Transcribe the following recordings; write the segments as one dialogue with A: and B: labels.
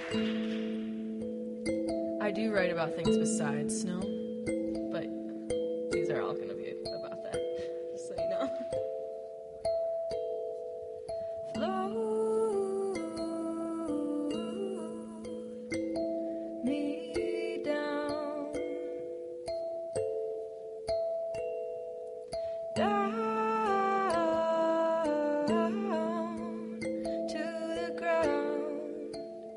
A: I do write about things besides snow, but these are all going to be about that, just so you know. Float me down, down to the ground.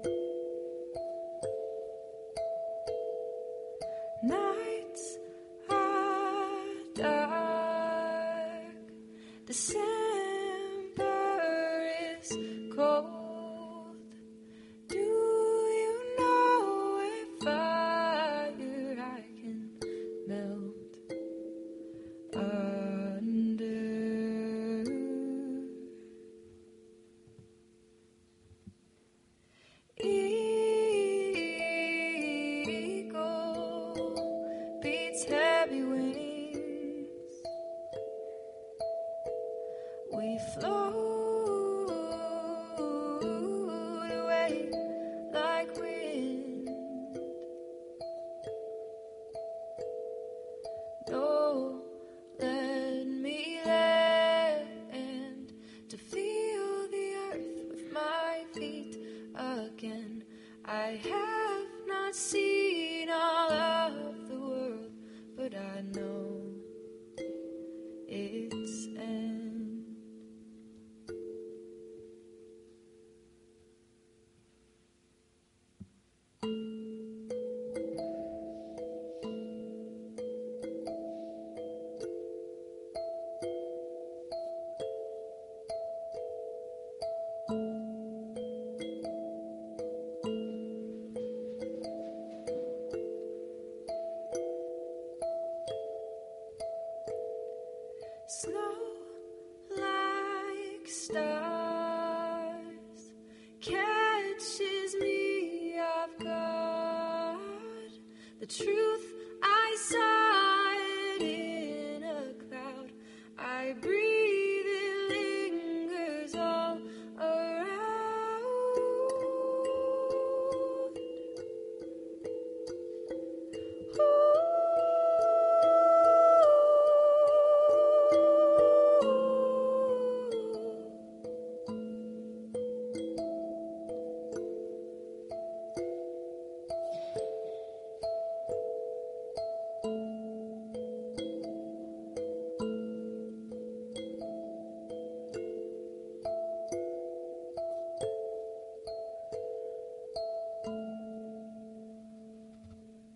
A: Nights are dark, December is cold. Do you know a fire I can melt under? Eagle beats heavy wings. We float away like wind. No, let me land to feel the earth with my feet again. I have not seen all of the world, but I know its end. Snow like stars catches me off guard. The truth, I saw it in a cloud. I breathe, it lingers all around. Ooh.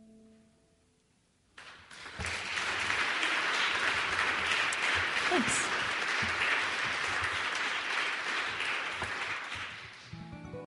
A: Thanks.